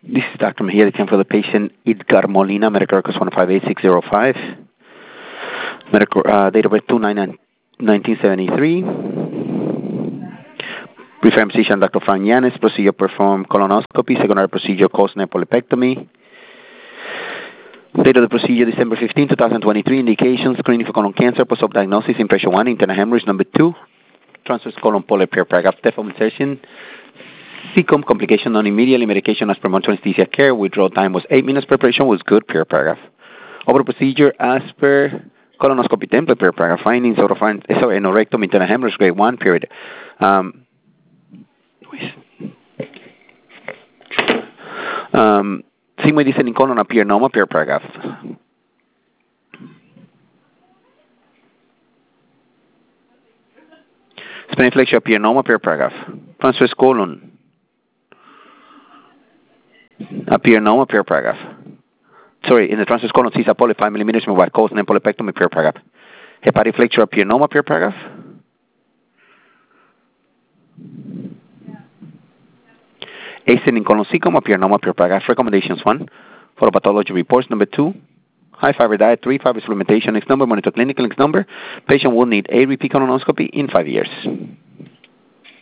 This is Dr. Mejia, the for the patient Edgar Molina, Medicare records 158605. Medical date of birth 2/9/1973. Referring physician Dr. Frank Yanes. Procedure performed colonoscopy. Secondary procedure caused nephrolepectomy. Date of the procedure December 15, 2023. Indications: screening for colon cancer, post-op diagnosis, impression 1, internal hemorrhage. Number 2, transverse colon polyp paragraph. Step-up insertion. CCOM complication non immediately. Medication as per monitoring anesthesia care. Withdrawal time was 8 minutes. Preparation was good. Paragraph. Over procedure as per colonoscopy template. Paragraph. Findings: anorectum, internal hemorrhage, grade 1. Period. Sigmoid descending colon appear normal. Paragraph. Speniflexia appear normal. Paragraph. Transverse colon appear normal. Paragraph. Sorry, in the transverse colon, CISA polyp 5 millimeters with what caused nephrolepectomy. Paragraph. Hepatic flexure appear normal. Paragraph. Ascending colon cecum appear normal. Paragraph. Recommendations: 1, for pathology reports. Number 2, high fiber diet. 3, fiber supplementation. Next number, monitor clinical. Next number, patient will need a repeat colonoscopy in 5 years.